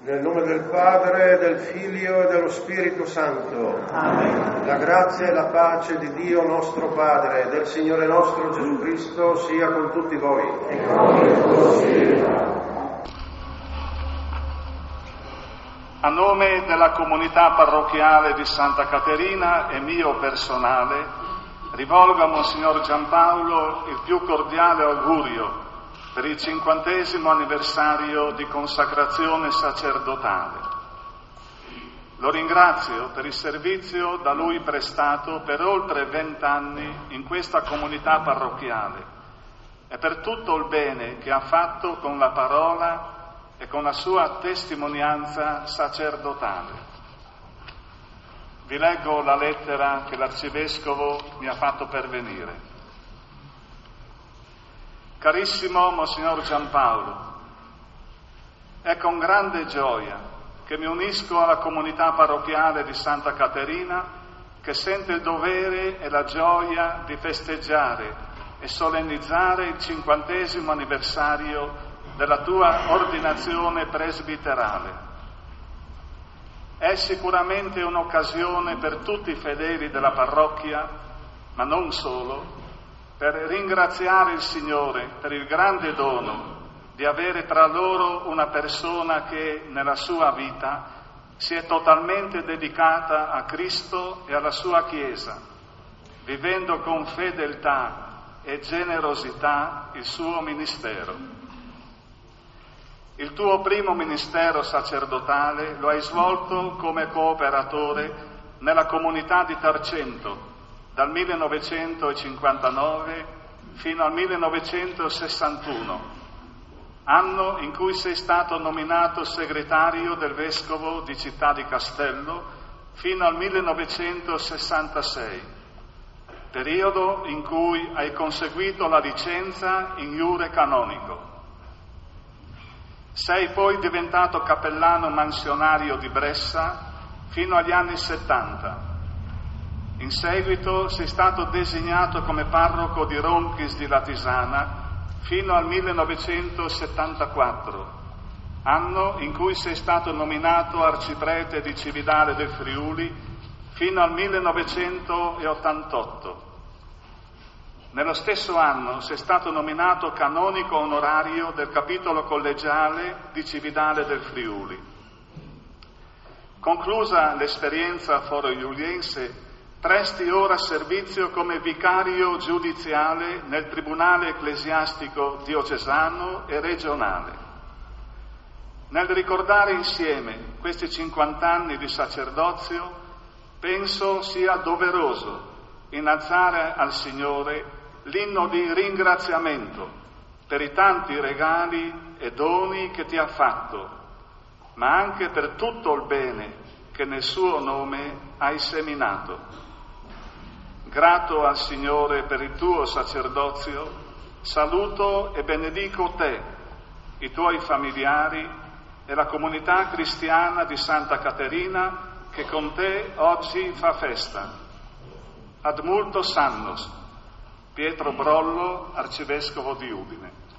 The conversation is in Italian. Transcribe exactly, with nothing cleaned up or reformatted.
Nel nome del Padre, del Figlio e dello Spirito Santo. Amen. La grazia e la pace di Dio nostro Padre e del Signore nostro Gesù Cristo sia con tutti voi. E con il tuo spirito. A nome della comunità parrocchiale di Santa Caterina e mio personale, rivolgo a Monsignor Giampaolo il più cordiale augurio per il cinquantesimo anniversario di consacrazione sacerdotale. Lo ringrazio per il servizio da lui prestato per oltre vent'anni in questa comunità parrocchiale e per tutto il bene che ha fatto con la parola e con la sua testimonianza sacerdotale. Vi leggo la lettera che l'Arcivescovo mi ha fatto pervenire. Carissimo Monsignor Giampaolo, è con grande gioia che mi unisco alla comunità parrocchiale di Santa Caterina, che sente il dovere e la gioia di festeggiare e solennizzare il cinquantesimo anniversario della tua ordinazione presbiterale. È sicuramente un'occasione per tutti i fedeli della parrocchia, ma non solo, per ringraziare il Signore per il grande dono di avere tra loro una persona che nella sua vita si è totalmente dedicata a Cristo e alla sua Chiesa, vivendo con fedeltà e generosità il suo ministero. Il tuo primo ministero sacerdotale lo hai svolto come cooperatore nella comunità di Tarcento dal millenovecentocinquantanove fino al millenovecentosessantuno, anno in cui sei stato nominato segretario del Vescovo di Città di Castello fino al millenovecentosessantasei, periodo in cui hai conseguito la licenza in iure canonico. Sei poi diventato cappellano mansionario di Bressa fino agli anni settanta. In seguito sei stato designato come parroco di Ronchis di Latisana fino al millenovecentosettantaquattro, anno in cui sei stato nominato arciprete di Cividale del Friuli fino al millenovecentottantotto. Nello stesso anno sei stato nominato canonico onorario del capitolo collegiale di Cividale del Friuli. Conclusa l'esperienza foro-iuliense, presti ora servizio come vicario giudiziale nel Tribunale Ecclesiastico diocesano e regionale. Nel ricordare insieme questi cinquant'anni di sacerdozio, penso sia doveroso innalzare al Signore l'inno di ringraziamento per i tanti regali e doni che ti ha fatto, ma anche per tutto il bene che nel suo nome hai seminato. Grato al Signore per il tuo sacerdozio, saluto e benedico te, i tuoi familiari e la comunità cristiana di Santa Caterina che con te oggi fa festa. Ad multos annos, Pietro Brollo, Arcivescovo di Udine.